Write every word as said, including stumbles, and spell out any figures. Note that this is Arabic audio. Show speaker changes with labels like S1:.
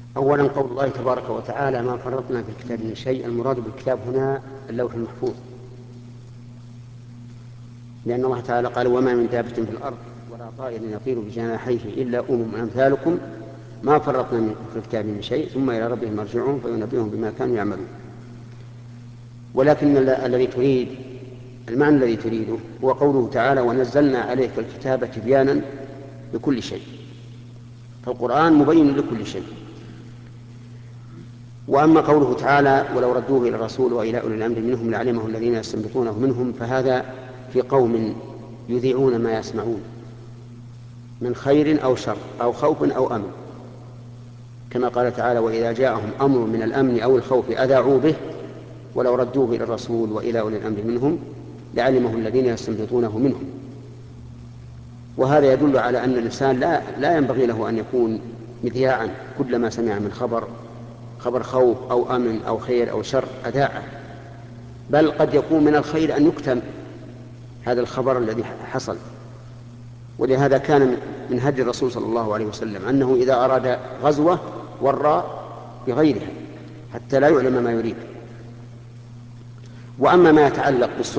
S1: أولا قول الله تبارك وتعالى ما فرطنا في الكتاب من شيء، المراد بالكتاب هنا اللوح المحفوظ، لأن الله تعالى قال وما من دابة في الأرض ولا طائر يطير بجناحيه إلا أمم أمثالكم ما فرطنا في الكتاب من شيء ثم إلى ربهم مرجعون فينبئهم بما كانوا يعملون. ولكن الذي تريد المعنى الذي تريده هو قوله تعالى ونزلنا عليك الكتاب تبيانا لكل شيء، فالقرآن مبين لكل شيء. وأما قوله تعالى ولو ردوه إلى الرسول وإلى أولي الأمر منهم لعلمه الذين يستنبطونه منهم، فهذا في قوم يذيعون ما يسمعون من خير أو شر أو خوف أو أمن، كما قال تعالى وإذا جاءهم أمر من الأمن أو الخوف أذاعوا به ولو ردوه إلى الرسول وإلى أولي الأمر منهم لعلمه الذين يستنبطونه منهم. وهذا يدل على أن الإنسان لا, لا ينبغي له أن يكون مذياعا، كلما سمع من خبر خبر خوف أو أمن أو خير أو شر أذاعه، بل قد يكون من الخير أن يكتم هذا الخبر الذي حصل. ولهذا كان من هدي الرسول صلى الله عليه وسلم أنه إذا أراد غزوة ورى بغيرها حتى لا يعلم ما يريد. وأما ما يتعلق بالسنة